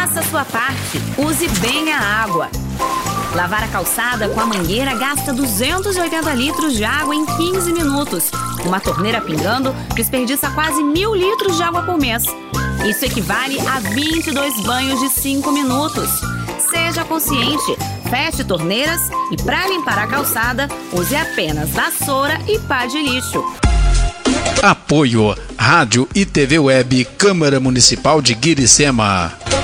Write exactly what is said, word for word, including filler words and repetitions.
Faça a sua parte, use bem a água. Lavar a calçada com a mangueira gasta duzentos e oitenta litros de água em quinze minutos. Uma torneira pingando desperdiça quase mil litros de água por mês. Isso equivale a vinte e dois banhos de cinco minutos. Seja consciente, feche torneiras e, para limpar a calçada, use apenas vassoura e pá de lixo. Apoio Rádio e T V Web Câmara Municipal de Guiricema.